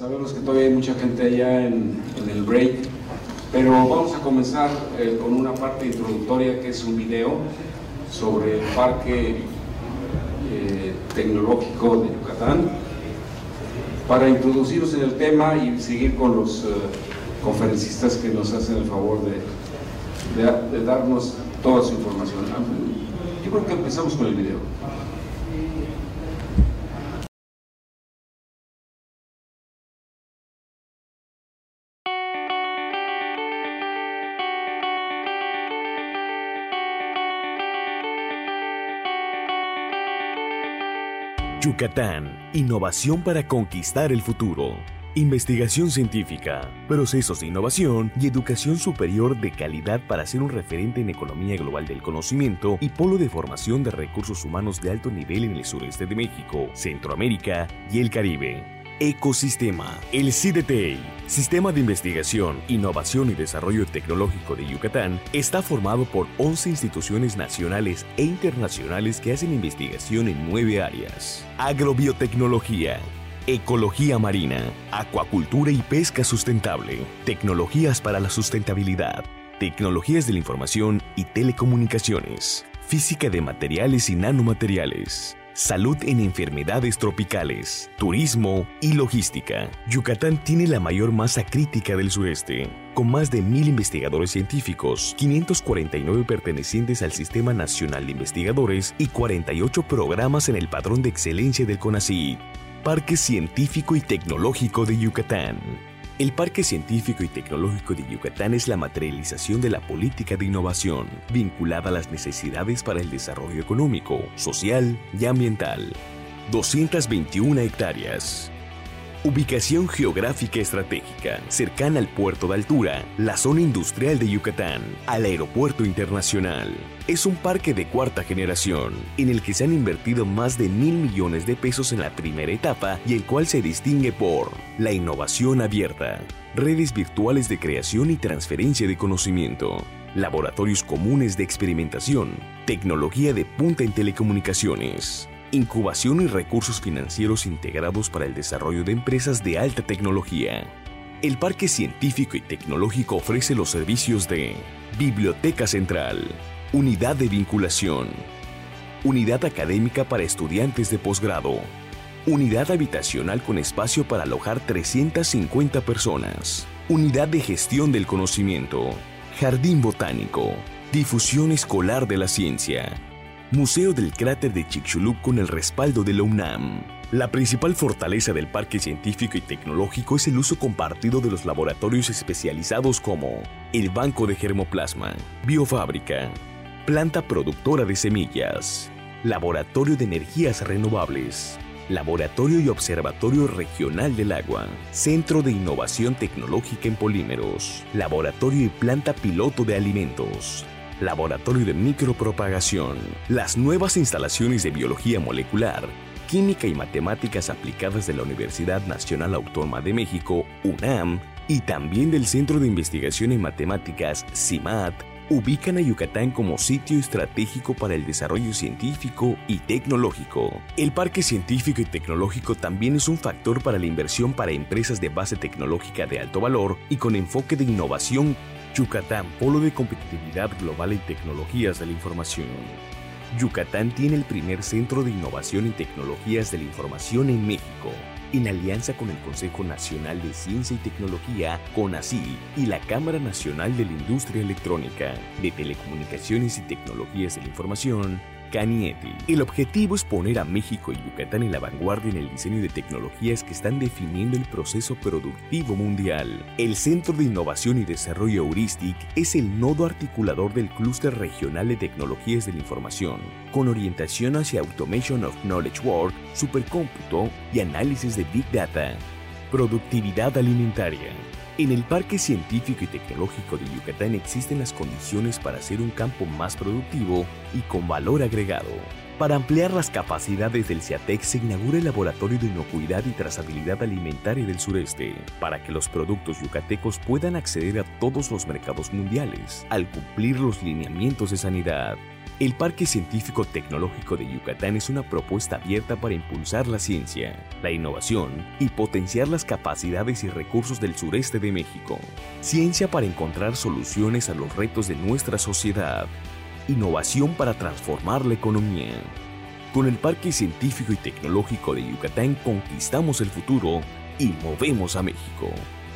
Sabemos que todavía hay mucha gente allá en el break, pero vamos a comenzar con una parte introductoria que es un video sobre el Parque Tecnológico de Yucatán, para introducirnos en el tema y seguir con los conferencistas que nos hacen el favor de darnos toda su información. Yo creo que empezamos con el video. Yucatán, innovación para conquistar el futuro. Investigación científica, procesos de innovación y educación superior de calidad para ser un referente en economía global del conocimiento y polo de formación de recursos humanos de alto nivel en el sureste de México, Centroamérica y el Caribe. Ecosistema. El CIDTEI, Sistema de Investigación, Innovación y Desarrollo Tecnológico de Yucatán, está formado por 11 instituciones nacionales e internacionales que hacen investigación en 9 áreas. Agrobiotecnología, ecología marina, acuacultura y pesca sustentable, tecnologías para la sustentabilidad, tecnologías de la información y telecomunicaciones, física de materiales y nanomateriales, salud en enfermedades tropicales, turismo y logística. Yucatán tiene la mayor masa crítica del sureste, con más de 1,000 investigadores científicos, 549 pertenecientes al Sistema Nacional de Investigadores y 48 programas en el Padrón de Excelencia del CONACYT. Parque Científico y Tecnológico de Yucatán. El Parque Científico y Tecnológico de Yucatán es la materialización de la política de innovación, vinculada a las necesidades para el desarrollo económico, social y ambiental. 221 hectáreas. Ubicación geográfica estratégica, cercana al puerto de altura, la zona industrial de Yucatán, al aeropuerto internacional. Es un parque de cuarta generación, en el que se han invertido más de 1,000 millones de pesos en la primera etapa y el cual se distingue por la innovación abierta, redes virtuales de creación y transferencia de conocimiento, laboratorios comunes de experimentación, tecnología de punta en telecomunicaciones, incubación y recursos financieros integrados para el desarrollo de empresas de alta tecnología. El Parque Científico y Tecnológico ofrece los servicios de Biblioteca Central, Unidad de Vinculación, Unidad Académica para estudiantes de posgrado, Unidad Habitacional con espacio para alojar 350 personas, Unidad de Gestión del Conocimiento, Jardín Botánico, Difusión Escolar de la Ciencia, Museo del Cráter de Chicxulub con el respaldo de la UNAM. La principal fortaleza del Parque Científico y Tecnológico es el uso compartido de los laboratorios especializados como el Banco de Germoplasma, Biofábrica, Planta Productora de Semillas, Laboratorio de Energías Renovables, Laboratorio y Observatorio Regional del Agua, Centro de Innovación Tecnológica en Polímeros, Laboratorio y Planta Piloto de Alimentos, Laboratorio de Micropropagación, las nuevas instalaciones de Biología Molecular, Química y Matemáticas Aplicadas de la Universidad Nacional Autónoma de México, UNAM, y también del Centro de Investigación en Matemáticas, CIMAT, ubican a Yucatán como sitio estratégico para el desarrollo científico y tecnológico. El Parque Científico y Tecnológico también es un factor para la inversión para empresas de base tecnológica de alto valor y con enfoque de innovación. Yucatán, polo de competitividad global en tecnologías de la información. Yucatán tiene el primer centro de innovación en tecnologías de la información en México, en alianza con el Consejo Nacional de Ciencia y Tecnología, CONACYT, y la Cámara Nacional de la Industria Electrónica, de Telecomunicaciones y Tecnologías de la Información, CANIETI. El objetivo es poner a México y Yucatán en la vanguardia en el diseño de tecnologías que están definiendo el proceso productivo mundial. El Centro de Innovación y Desarrollo Heurístic es el nodo articulador del Clúster Regional de Tecnologías de la Información, con orientación hacia Automation of Knowledge Work, supercómputo y análisis de Big Data. Productividad alimentaria. En el Parque Científico y Tecnológico de Yucatán existen las condiciones para ser un campo más productivo y con valor agregado. Para ampliar las capacidades del CIATEC se inaugura el Laboratorio de Inocuidad y Trazabilidad Alimentaria del Sureste, para que los productos yucatecos puedan acceder a todos los mercados mundiales, al cumplir los lineamientos de sanidad. El Parque Científico Tecnológico de Yucatán es una propuesta abierta para impulsar la ciencia, la innovación y potenciar las capacidades y recursos del sureste de México. Ciencia para encontrar soluciones a los retos de nuestra sociedad. Innovación para transformar la economía. Con el Parque Científico y Tecnológico de Yucatán conquistamos el futuro y movemos a México.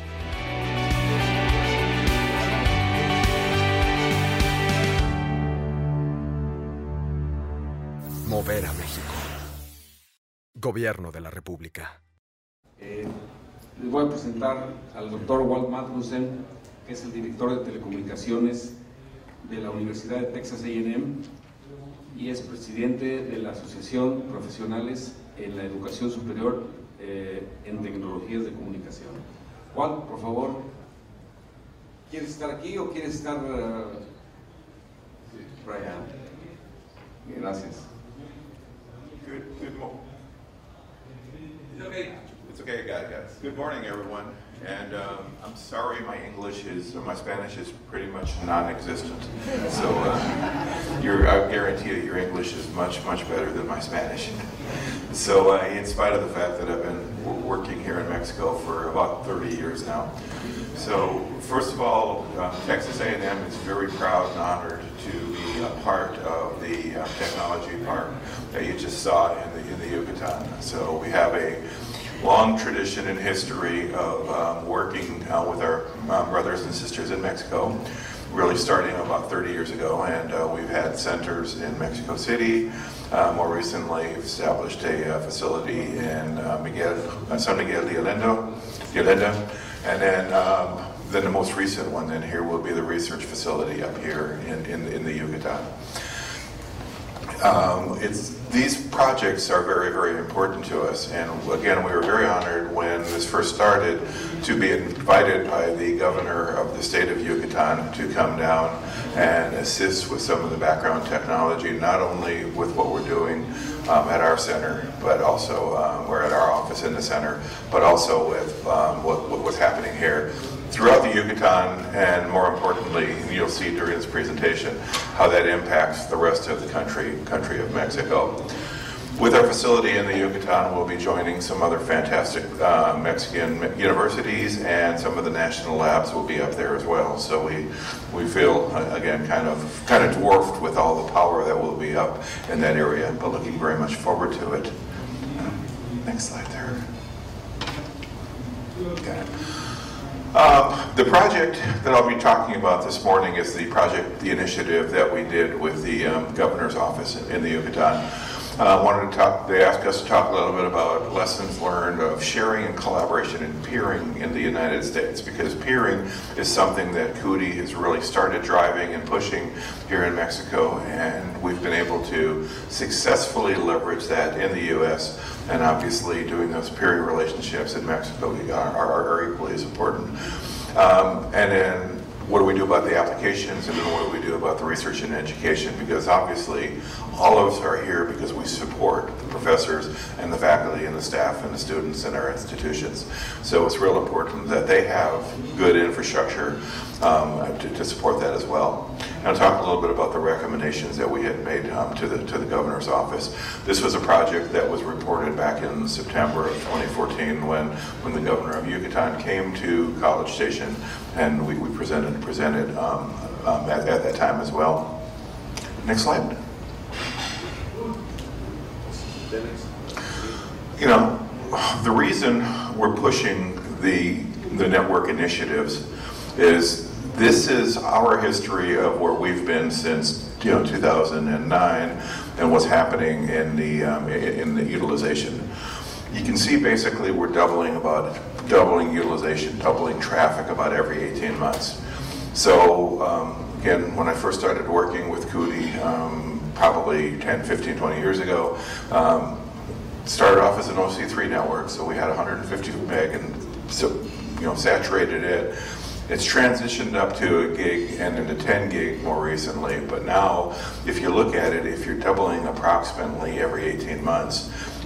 Mover a México. Gobierno de la República. Les voy a presentar al doctor Walt Magnussen, que es el director de telecomunicaciones de la Universidad de Texas A&M y es presidente de la Asociación Profesionales en la Educación Superior en Tecnologías de Comunicación. Walt, por favor, ¿quieres estar aquí o quieres estar por allá? Gracias. Good morning. It's okay, guys. Good morning, everyone. And I'm sorry, my Spanish is pretty much non-existent. So I guarantee you, your English is much, much better than my Spanish. So in spite of the fact that I've been working here in Mexico for about 30 years now. So first of all, Texas A&M is very proud and honored to be a part of the technology park that you just saw in the Yucatan. So we have a long tradition and history of working with our brothers and sisters in Mexico, really starting about 30 years ago, and we've had centers in Mexico City. More recently, we've established a facility in San Miguel de Allende, and then the most recent one then here will be the research facility up here in the Yucatan. These projects are very, very important to us, and again, we were very honored when this first started to be invited by the governor of the state of Yucatan to come down and assist with some of the background technology, not only with what we're doing at our center, but also we're at our office in the center, but also with what's happening here throughout the Yucatan, and more importantly, you'll see during this presentation, how that impacts the rest of the country of Mexico. With our facility in the Yucatan, we'll be joining some other fantastic Mexican universities, and some of the national labs will be up there as well. So we feel, again, kind of dwarfed with all the power that will be up in that area, but looking very much forward to it. Next slide there. Okay. The project that I'll be talking about this morning is the initiative that we did with the governor's office in the Yucatan. They asked us to talk a little bit about lessons learned of sharing and collaboration and peering in the United States, because peering is something that CUDI has really started driving and pushing here in Mexico, and we've been able to successfully leverage that in the U.S., and obviously doing those peering relationships in Mexico are equally as important. And then what do we do about the applications, and then what do we do about the research and education? Because obviously all of us are here because we support the professors and the faculty and the staff and the students in our institutions. So it's real important that they have good infrastructure to support that as well. And I'll talk a little bit about the recommendations that we had made to the governor's office. This was a project that was reported back in September of 2014 when the governor of Yucatan came to College Station, and we presented at that time as well. Next slide. You know, the reason we're pushing the network initiatives is this is our history of where we've been since 2009 and what's happening in the utilization. You can see basically we're doubling utilization, doubling traffic about every 18 months. So again, when I first started working with CUDI, probably 10, 15, 20 years ago, started off as an OC3 network, so we had 150 meg and so, saturated it. It's transitioned up to a gig and into 10 gig more recently, but now if you look at it, if you're doubling approximately every 18 months,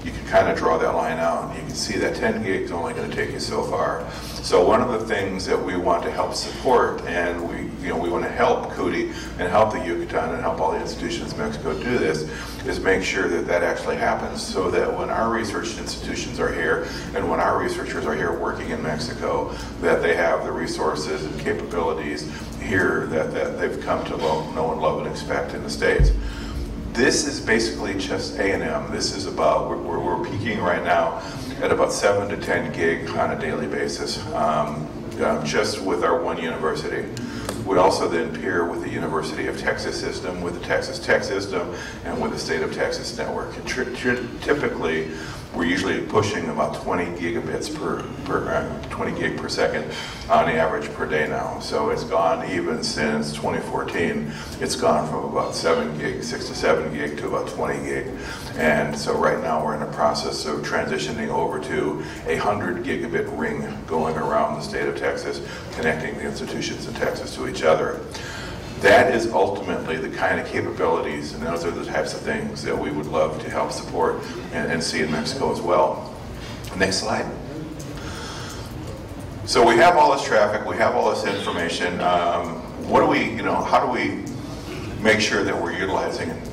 you can kind of draw that line out, and you can see that 10 gig is only going to take you so far. So one of the things that we want to help support, and we want to help CUDI and help the Yucatan and help all the institutions in Mexico do this, is make sure that that actually happens, so that when our research institutions are here and when our researchers are here working in Mexico, that they have the resources and capabilities here that they've come to know and love and expect in the States. This is basically just A&M. This is about, we're peaking right now at about 7 to 10 gig on a daily basis, just with our one university. We also then peer with the University of Texas system, with the Texas Tech system, and with the State of Texas network. Typically, we're usually pushing about 20 gigabits per 20 gig per second on average per day now. So it's gone, even since 2014, it's gone from about 7 gig, 6 to 7 gig to about 20 gig. And so right now we're in the process of transitioning over to a 100 gigabit ring going around the state of Texas, connecting the institutions in Texas to each other. That is ultimately the kind of capabilities, and those are the types of things that we would love to help support and see in Mexico as well. Next slide. So we have all this traffic, we have all this information. What do we, how do we make sure that we're utilizing it?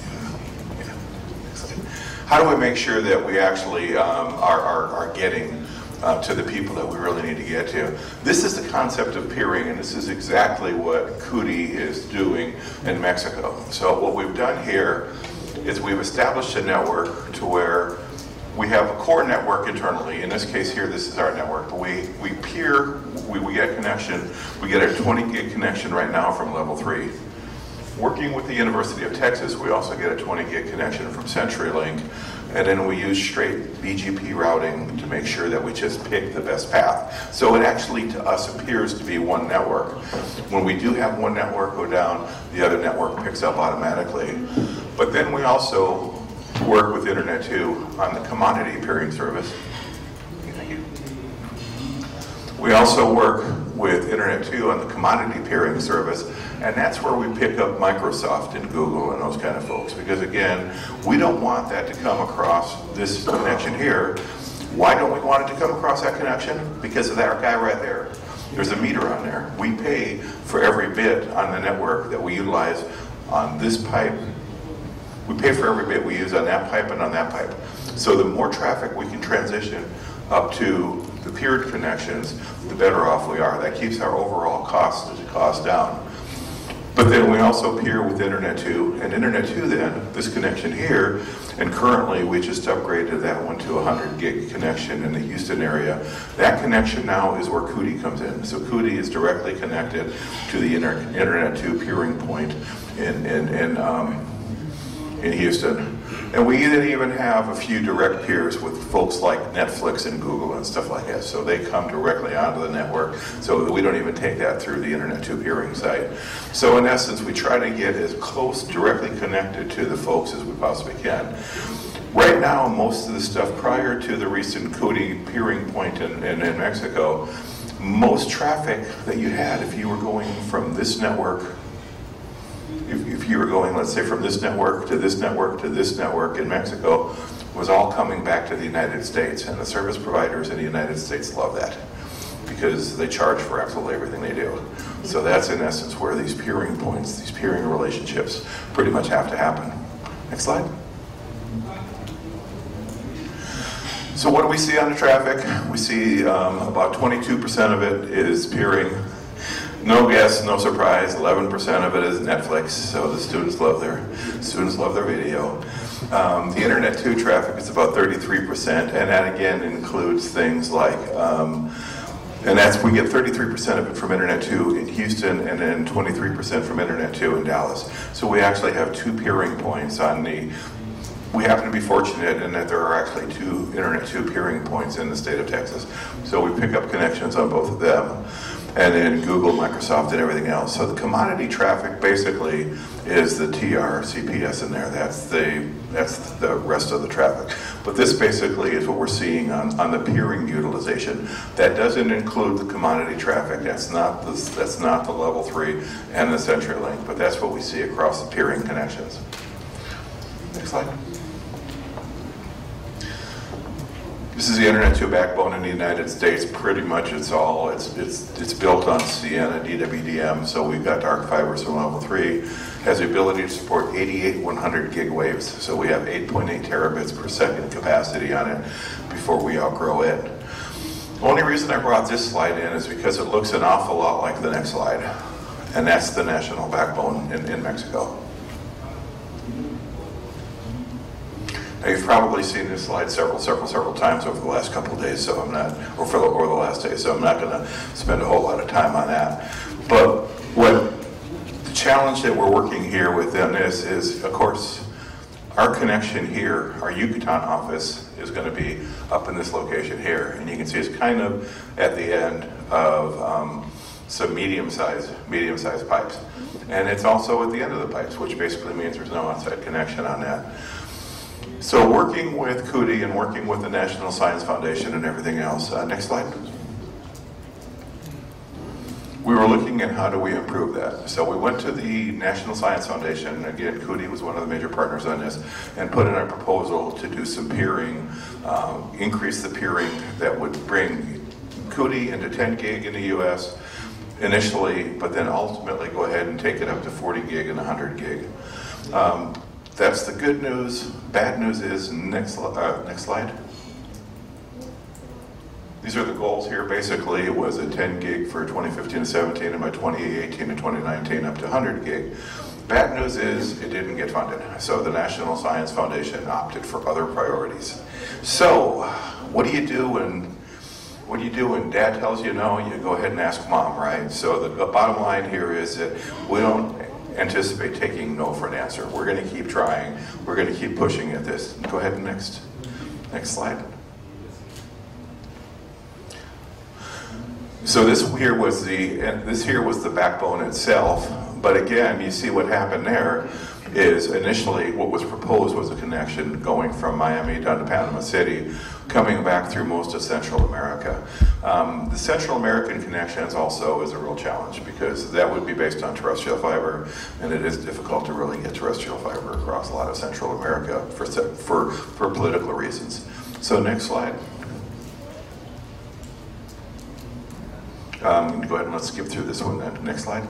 How do we make sure that we actually are getting to the people that we really need to get to? This is the concept of peering, and this is exactly what CUDI is doing in Mexico. So what we've done here is we've established a network to where we have a core network internally. In this case here, this is our network. We peer, we get connection. We get a 20 gig connection right now from level 3. Working with the University of Texas, we also get a 20 gig connection from CenturyLink, and then we use straight BGP routing to make sure that we just pick the best path. So it actually, to us, appears to be one network. When we do have one network go down, the other network picks up automatically. But then we also work with Internet 2 on the commodity peering service. Thank you. We also work with Internet 2 on the commodity peering service, and that's where we pick up Microsoft and Google and those kind of folks, because again, we don't want that to come across this connection here. Why don't we want it to come across that connection? Because of that guy right there. There's a meter on there. We pay for every bit on the network that we utilize on this pipe. We pay for every bit we use on that pipe and on that pipe. So the more traffic we can transition up to the peered connections, the better off we are. That keeps our overall cost down. But then we also peer with Internet 2, and Internet 2 then, this connection here, and currently we just upgraded that one to a 100 gig connection in the Houston area. That connection now is where CUDI comes in. So CUDI is directly connected to the Internet 2 peering point in Houston. And we even have a few direct peers with folks like Netflix and Google and stuff like that. So they come directly onto the network, so that we don't even take that through the Internet 2 peering site. So in essence, we try to get as close, directly connected to the folks as we possibly can. Right now, most of the stuff prior to the recent CUDI peering point in Mexico, most traffic that you had, if you were going from this network, if you were going, let's say, from this network to this network to this network in Mexico, was all coming back to the United States. And the service providers in the United States love that, because they charge for absolutely everything they do. So that's in essence where these peering points, these peering relationships pretty much have to happen. Next slide. So what do we see on the traffic? We see about 22% of it is peering. No guess, no surprise, 11% of it is Netflix, so the students love their video. The Internet 2 traffic is about 33%, and that again includes things like, we get 33% of it from Internet 2 in Houston, and then 23% from Internet 2 in Dallas. So we actually have 2 peering points on the, we happen to be fortunate in that there are actually 2 Internet 2 peering points in the state of Texas. So we pick up connections on both of them. And then Google, Microsoft, and everything else. So the commodity traffic basically is the TR, CPS in there. That's the rest of the traffic. But this basically is what we're seeing on the peering utilization. That doesn't include the commodity traffic. That's not the level 3 and the CenturyLink, but that's what we see across the peering connections. Next slide. This is the Internet 2 backbone in the United States. Pretty much it's built on Sienna DWDM, so we've got dark fiber, so level 3 has the ability to support 88 100 gig waves. So we have 8.8 terabits per second capacity on it before we outgrow it. The only reason I brought this slide in is because it looks an awful lot like the next slide, and that's the national backbone in Mexico. Now, you've probably seen this slide several times over the last couple of days, so I'm not, or the last day, so I'm not going to spend a whole lot of time on that. But the challenge that we're working here within this is, of course, our connection here, our Yucatan office, is going to be up in this location here, and you can see it's kind of at the end of some medium-sized pipes, and it's also at the end of the pipes, which basically means there's no outside connection on that. So working with CUDI and working with the National Science Foundation and everything else. Next slide. We were looking at how do we improve that. So we went to the National Science Foundation, again, CUDI was one of the major partners on this, and put in a proposal to do some peering, increase the peering that would bring CUDI into 10 gig in the US initially, but then ultimately go ahead and take it up to 40 gig and 100 gig. That's the good news. Bad news is, next slide. These are the goals here. Basically, it was a 10 gig for 2015 and 17, and by 2018 and 2019 up to 100 gig. Bad news is it didn't get funded. So the National Science Foundation opted for other priorities. So what do you do when dad tells you no? You go ahead and ask mom, right? So the bottom line here is that we don't anticipate taking no for an answer. We're going to keep trying. We're going to keep pushing at this. Go ahead and next slide. So this here was the backbone itself. But again, you see what happened there is initially what was proposed was a connection going from Miami down to Panama City, coming back through most of Central America. The Central American connections also is a real challenge because that would be based on terrestrial fiber, and it is difficult to really get terrestrial fiber across a lot of Central America for political reasons. So next slide. Go ahead and let's skip through this one then. Next slide.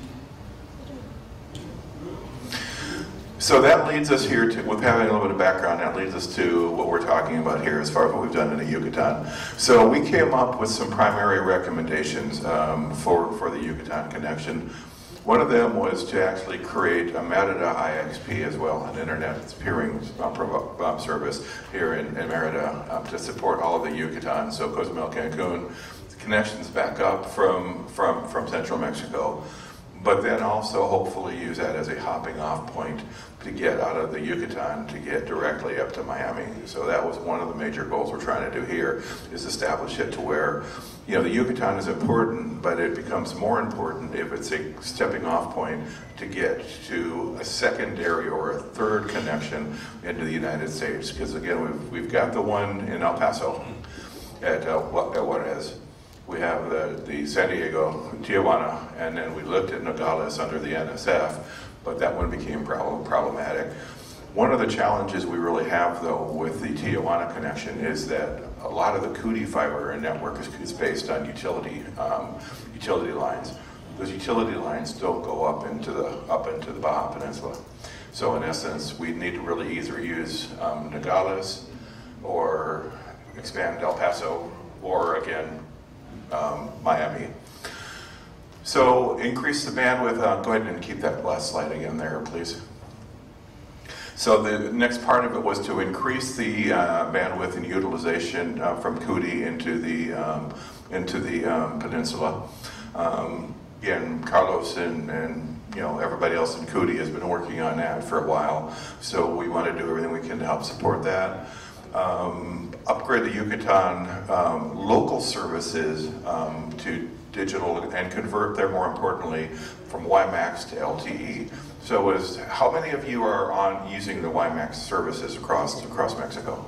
So that leads us here to, with having a little bit of background, that leads us to what we're talking about here as far as what we've done in the Yucatan. So we came up with some primary recommendations for the Yucatan connection. One of them was to actually create a Merida IXP as well, an internet peering service here in Merida to support all of the Yucatan. So Cozumel, Cancun, connections back up from central Mexico, but then also hopefully use that as a hopping off point to get out of the Yucatan to get directly up to Miami. So that was one of the major goals we're trying to do here, is establish it to where, you know, the Yucatan is important, but it becomes more important if it's a stepping off point to get to a secondary or a third connection into the United States. Because again, we've got the one in El Paso at Juarez. We have the San Diego, Tijuana, and then we looked at Nogales under the NSF, but that one became problematic. One of the challenges we really have, though, with the Tijuana connection is that a lot of the CUDI fiber network is based on utility lines. Those utility lines don't go up into the Baja Peninsula. So in essence, we need to really either use Nogales or expand El Paso, or again, Miami. So increase the bandwidth. Go ahead and keep that last slide again there, please. So the next part of it was to increase the bandwidth and utilization from CUDI into the peninsula. Again, Carlos and you know, everybody else in CUDI has been working on that for a while. So we want to do everything we can to help support that. Upgrade the Yucatan local services to digital and convert them, more importantly, from WiMAX to LTE. So how many of you are using the WiMAX services across Mexico?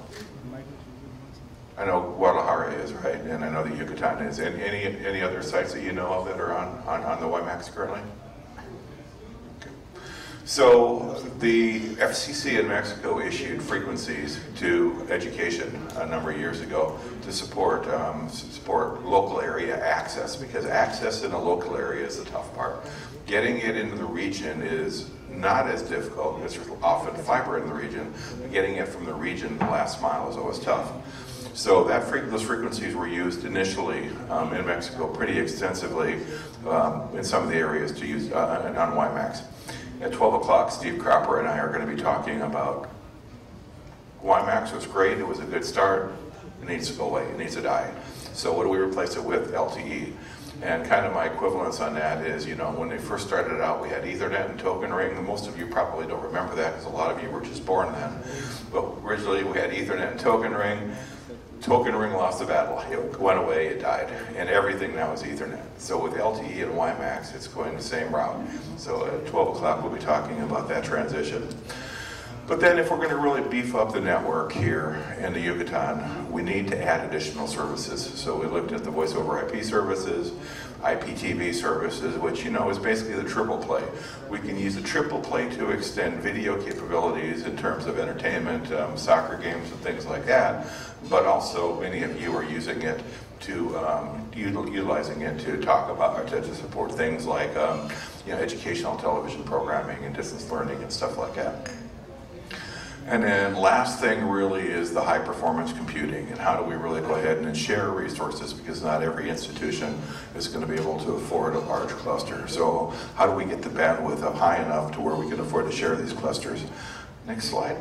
I know Guadalajara is, right? And I know the Yucatan is. And any other sites that you know of that are on the WiMAX currently? Okay. So the FCC in Mexico issued frequencies to education a number of years ago to support local area access, because access in a local area is the tough part. Getting it into the region is not as difficult, because there's often fiber in the region, but getting it from the region the last mile is always tough. So those frequencies were used initially in Mexico pretty extensively in some of the areas to use on WiMAX. At 12 o'clock, Steve Cropper and I are going to be talking about WiMAX was great, it was a good start, it needs to go away, it needs to die. So what do we replace it with? LTE. And kind of my equivalence on that is, you know, when they first started out, we had Ethernet and token ring. Most of you probably don't remember that because a lot of you were just born then. But originally we had Ethernet and token ring. Token ring lost the battle. It went away, it died. And everything now is Ethernet. So with LTE and WiMAX, it's going the same route. So at 12 o'clock, we'll be talking about that transition. But then if we're going to really beef up the network here in the Yucatan, we need to add additional services. So we looked at the voice over IP services, IPTV services, which, you know, is basically the triple play. We can use the triple play to extend video capabilities in terms of entertainment, soccer games and things like that, but also many of you are using it to, utilizing it to talk about, or to support things like, you know, educational television programming and distance learning and stuff like that. And then last thing really is the high performance computing, and how do we really go ahead and share resources, because not every institution is going to be able to afford a large cluster. So how do we get the bandwidth up high enough to where we can afford to share these clusters? Next slide.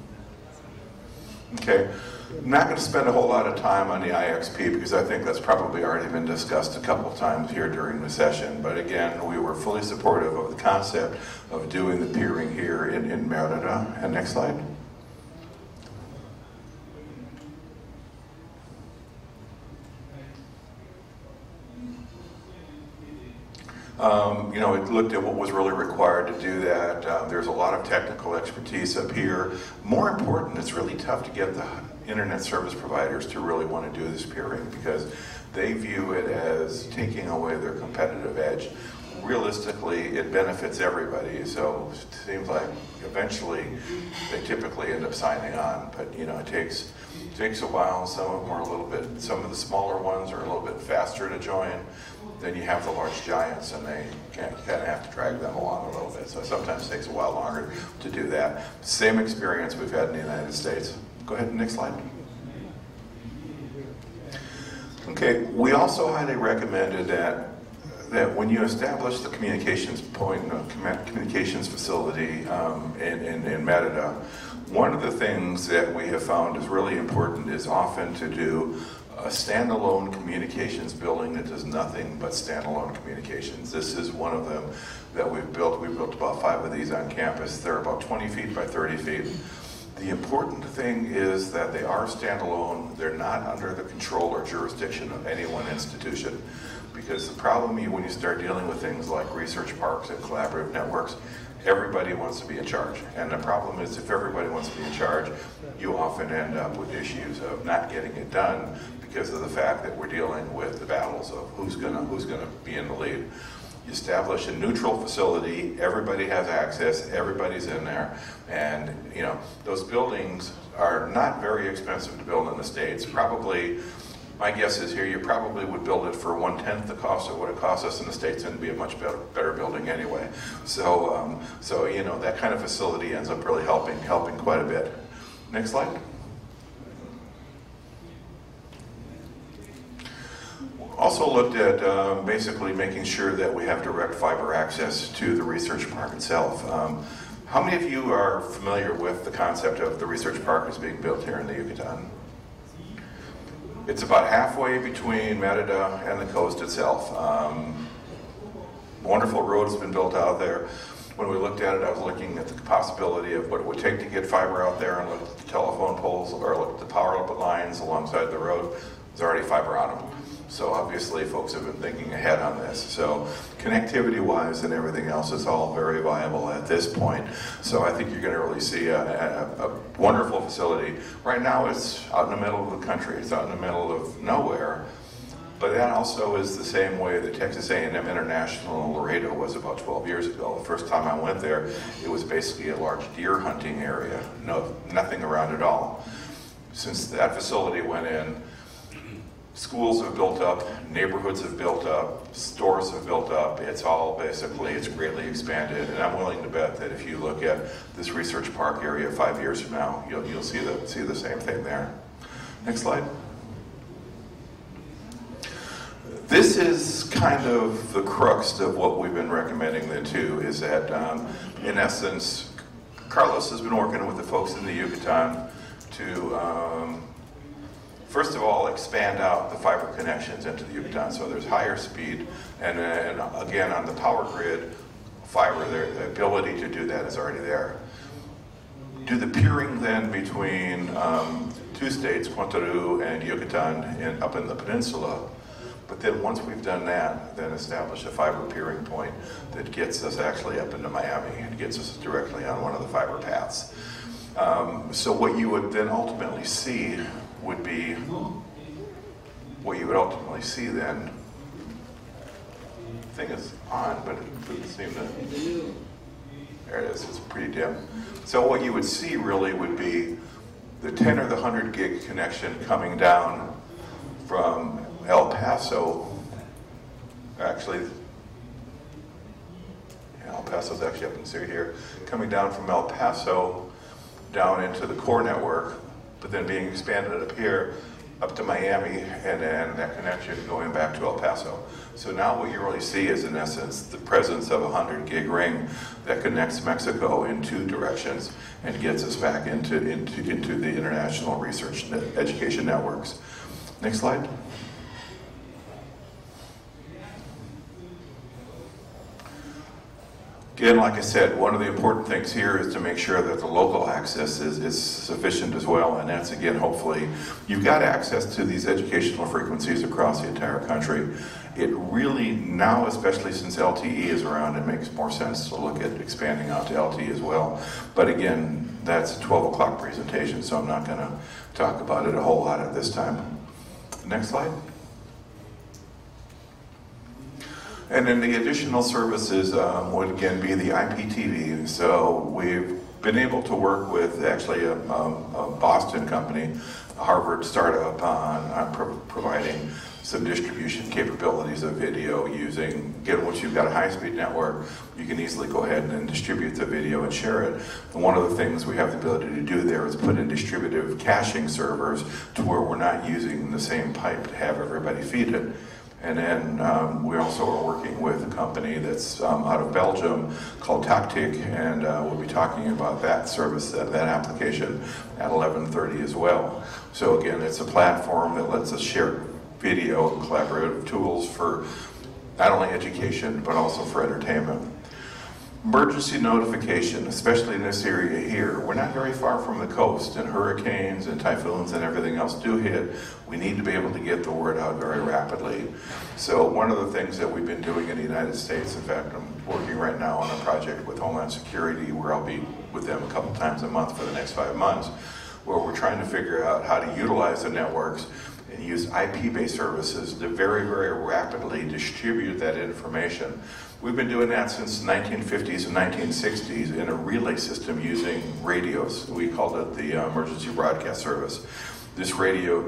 Okay, I'm not going to spend a whole lot of time on the IXP because I think that's probably already been discussed a couple times here during the session. But again, we were fully supportive of the concept of doing the peering here in Merida. And next slide. You know, it looked at what was really required to do that. There's a lot of technical expertise up here. More important, it's really tough to get the internet service providers to really want to do this peering, because they view it as taking away their competitive edge. Realistically, it benefits everybody, so it seems like eventually they typically end up signing on, but you know, it takes a while. Some of them are a little bit, some of the smaller ones are a little bit faster to join. Then you have the large giants, and you kind of have to drag them along a little bit. So sometimes it takes a while longer to do that. Same experience we've had in the United States. Go ahead, next slide. Okay, we also highly recommended that when you establish the communications communications facility in Merida, one of the things that we have found is really important is often to do a standalone communications building that does nothing but standalone communications. This is one of them that we've built. We've built about 5 of these on campus. They're about 20 feet by 30 feet. The important thing is that they are standalone. They're not under the control or jurisdiction of any one institution. Because the problem when you start dealing with things like research parks and collaborative networks, everybody wants to be in charge. And the problem is, if everybody wants to be in charge, you often end up with issues of not getting it done because of the fact that we're dealing with the battles of who's gonna be in the lead. You establish a neutral facility, everybody has access, everybody's in there, and you know, those buildings are not very expensive to build in the States. Probably, my guess is here, you probably would build it for 1/10 the cost of what it costs us in the States, and it'd be a much better building anyway. So, so you know, that kind of facility ends up really helping quite a bit. Next slide. Also looked at basically making sure that we have direct fiber access to the research park itself. How many of you are familiar with the concept of the research park as being built here in the Yucatan? It's about halfway between Merida and the coast itself. Wonderful road has been built out there. When we looked at it, I was looking at the possibility of what it would take to get fiber out there, and look at the telephone poles or look at the power lines alongside the road. There's already fiber on them. So obviously folks have been thinking ahead on this. So connectivity-wise and everything else is all very viable at this point. So I think you're going to really see a wonderful facility. Right now it's out in the middle of the country. It's out in the middle of nowhere. But that also is the same way that Texas A&M International Laredo was about 12 years ago. The first time I went there, it was basically a large deer hunting area. Nothing around at all. Since that facility went in, schools have built up, neighborhoods have built up, stores have built up. It's greatly expanded. And I'm willing to bet that if you look at this research park area 5 years from now, you'll see the same thing there. Next slide. This is kind of the crux of what we've been recommending then too, is that in essence, Carlos has been working with the folks in the Yucatan to first of all expand out the fiber connections into the Yucatan so there's higher speed, and then again on the power grid, fiber, the ability to do that is already there. Do the peering then between two states, Quintana Roo and Yucatan up in the peninsula. But then once we've done that, then establish a fiber peering point that gets us actually up into Miami and gets us directly on one of the fiber paths. So what you would then ultimately see would be, then, thing is on, but it doesn't seem to, there it is, it's pretty dim. So what you would see really would be the 10 or the 100 gig connection coming down from El Paso, actually, El Paso's actually up in here, coming down from El Paso down into the core network, but then being expanded up here, up to Miami, and then that connection going back to El Paso. So now what you really see is, in essence, the presence of a 100 gig ring that connects Mexico in two directions and gets us back into the international research education networks. Next slide. Again, like I said, one of the important things here is to make sure that the local access is sufficient as well, and that's, again, hopefully, you've got access to these educational frequencies across the entire country. It really, now, especially since LTE is around, it makes more sense to look at expanding out to LTE as well. But again, that's a 12 o'clock presentation, so I'm not going to talk about it a whole lot at this time. Next slide. And then the additional services would again be the IPTV. So we've been able to work with actually a Boston company, a Harvard startup, on providing some distribution capabilities of video using, again, once you've got a high-speed network, you can easily go ahead and distribute the video and share it. And one of the things we have the ability to do there is put in distributive caching servers to where we're not using the same pipe to have everybody feed it. And then we also are working with a company that's out of Belgium called Tactic, and we'll be talking about that service, that application at 11:30 as well. So again, it's a platform that lets us share video and collaborative tools for not only education, but also for entertainment. Emergency notification, especially in this area here, we're not very far from the coast, and hurricanes and typhoons and everything else do hit. We need to be able to get the word out very rapidly. So one of the things that we've been doing in the United States, in fact, I'm working right now on a project with Homeland Security where I'll be with them a couple times a month for the next 5 months, where we're trying to figure out how to utilize the networks and use IP-based services to very, very rapidly distribute that information. We've been doing that since the 1950s and 1960s in a relay system using radios. We called it the Emergency Broadcast Service. This radio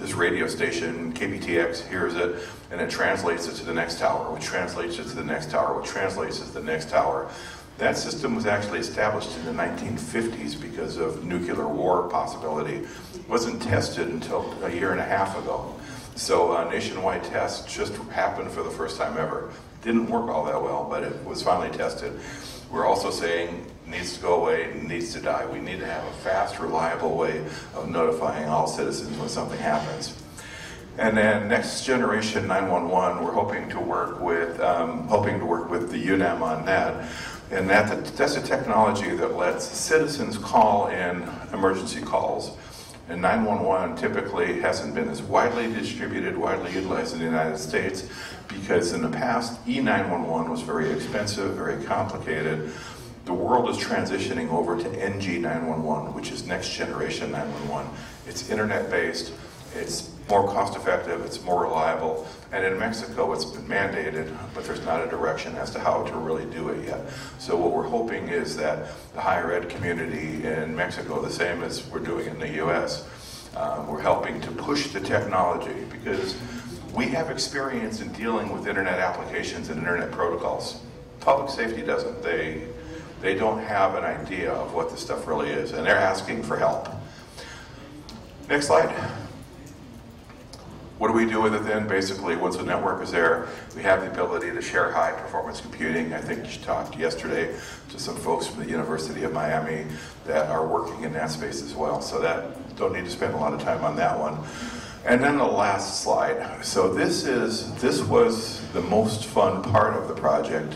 station, KBTX, hears it, and it translates it to the next tower, which translates it to the next tower, which translates it to the next tower. That system was actually established in the 1950s because of nuclear war possibility. It wasn't tested until a year and a half ago. So a nationwide test just happened for the first time ever. Didn't work all that well, but it was finally tested. We're also saying it needs to go away, it needs to die. We need to have a fast, reliable way of notifying all citizens when something happens. And then next generation 911, we're hoping to work with the UNAM on that. And that's a technology that lets citizens call in emergency calls. And 911 typically hasn't been as widely distributed, widely utilized in the United States, because in the past, E911 was very expensive, very complicated. The world is transitioning over to NG911, which is next generation 911. It's internet-based, It's more cost effective, it's more reliable, and in Mexico it's been mandated, but there's not a direction as to how to really do it yet. So what we're hoping is that the higher ed community in Mexico, the same as we're doing in the US, we're helping to push the technology, because we have experience in dealing with internet applications and internet protocols. Public safety doesn't. They don't have an idea of what this stuff really is, and they're asking for help. Next slide. What do we do with it then? Basically, once the network is there, we have the ability to share high performance computing. I think you talked yesterday to some folks from the University of Miami that are working in that space as well. So that, don't need to spend a lot of time on that one. And then the last slide. So this was the most fun part of the project.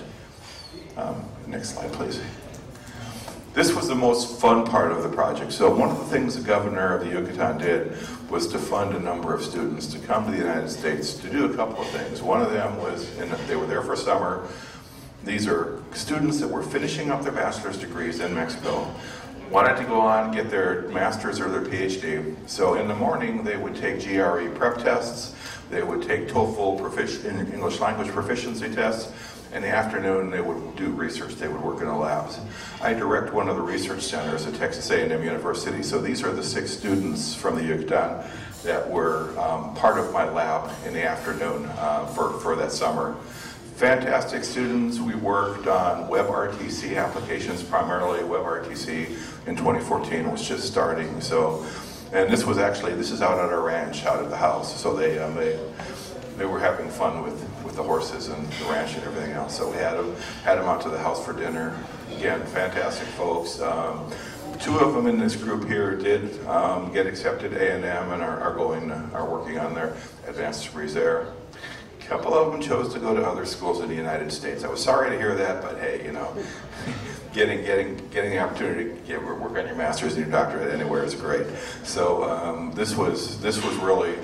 Next slide, please. This was the most fun part of the project. So one of the things the governor of the Yucatan did was to fund a number of students to come to the United States to do a couple of things. One of them was, they were there for summer. These are students that were finishing up their bachelor's degrees in Mexico, wanted to go on, get their master's or their PhD. So in the morning, they would take GRE prep tests. They would take TOEFL English language proficiency tests. In the afternoon, they would do research. They would work in the labs. I direct one of the research centers at Texas A&M University. So these are the 6 students from the Yucatan that were part of my lab in the afternoon for that summer. Fantastic students. We worked on WebRTC applications, primarily. WebRTC in 2014 was just starting. So, and this is out at our ranch, out at the house. So they were having fun with the horses and the ranch and everything else. So we had them out to the house for dinner. Again, fantastic folks. 2 of them in this group here did get accepted to A&M and are working on their advanced degrees there. A couple of them chose to go to other schools in the United States. I was sorry to hear that, but hey, you know, getting the opportunity to work on your master's and your doctorate anywhere is great. So this was really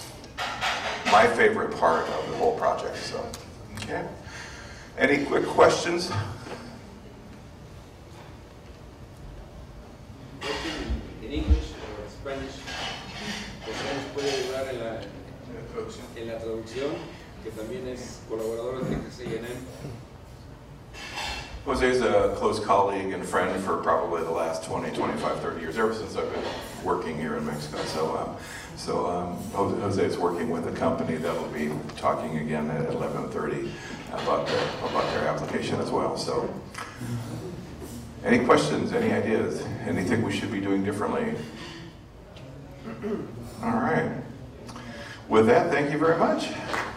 my favorite part of the whole project. So, okay. Any quick questions? In English or Spanish, José nos puede ayudar en la traducción, que también es colaborador de Texas A&M. Jose's a close colleague and friend for probably the last 20, 25, 30 years, ever since I've been working here in Mexico. So Jose's working with a company that will be talking again at 11:30 about their application as well. So, any questions, any ideas, anything we should be doing differently? All right. With that, thank you very much.